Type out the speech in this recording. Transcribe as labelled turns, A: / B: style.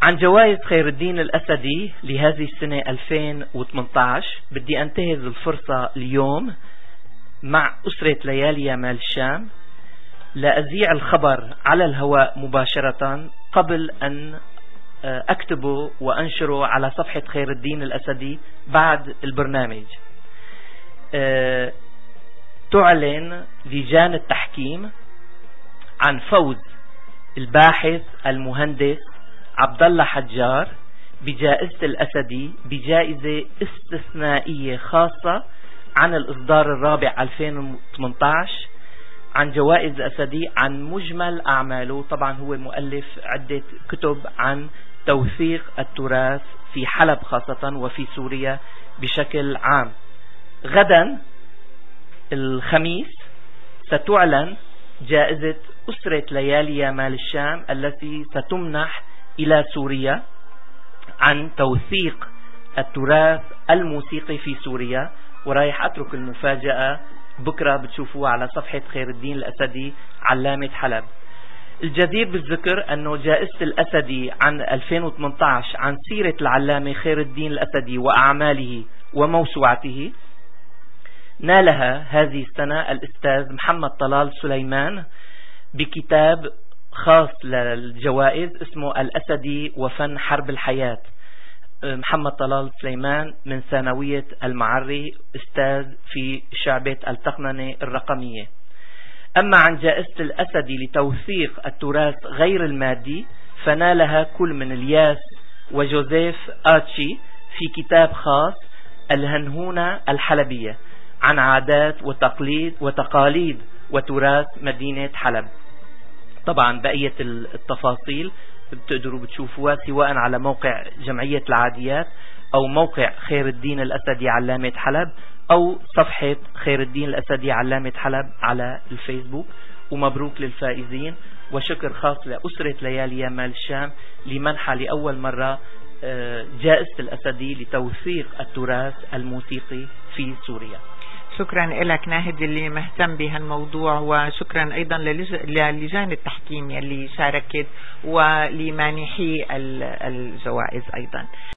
A: عن جوائز خير الدين الأسدي لهذه السنة 2018 بدي أنتهز الفرصة اليوم مع أسرة ليالي مال الشام لأذيع الخبر على الهواء مباشرة قبل أن أكتبه وأنشره على صفحة خير الدين الأسدي بعد البرنامج. تعلن لجان التحكيم عن فوز الباحث المهندس عبد الله حجار بجائزة الأسدي بجائزة استثنائية خاصة عن الإصدار الرابع 2018 عن جوائز أسدي عن مجمل أعماله. طبعا هو مؤلف عدة كتب عن توثيق التراث في حلب خاصة وفي سوريا بشكل عام. غدا الخميس ستعلن جائزة أسرة ليالي مال الشام التي ستمنح إلى سوريا عن توثيق التراث الموسيقي في سوريا، ورايح أترك المفاجأة بكرة بتشوفوها على صفحة خير الدين الأسدي علامة حلب. الجدير بالذكر أنه جائزة الأسدي عن 2018 عن سيرة العلامة خير الدين الأسدي وأعماله وموسوعته نالها هذه السنة الأستاذ محمد طلال سليمان بكتاب خاص للجوائز اسمه الأسدي وفن حرب الحياة. محمد طلال سليمان من ثانوية المعري، أستاذ في شعبة التقنية الرقمية. أما عن جائزة الأسدي لتوثيق التراث غير المادي فنالها كل من الياس وجوزيف آتشي في كتاب خاص الهنهونة الحلبية عن عادات وتقاليد وتراث مدينة حلب. طبعا بقية التفاصيل بتقدروا بتشوفوها سواء على موقع جمعية العاديات أو موقع خير الدين الأسدي علامة حلب أو صفحة خير الدين الأسدي علامة حلب على الفيسبوك. ومبروك للفائزين، وشكر خاص لأسرة ليالي مال الشام لمنحة لأول مرة جائزة الأسدي لتوثيق التراث الموسيقي في سوريا.
B: شكرا لك ناهد اللي مهتم بهالموضوع، وشكرا أيضا للجان التحكيم اللي شاركت ولمانحي الجوائز أيضا.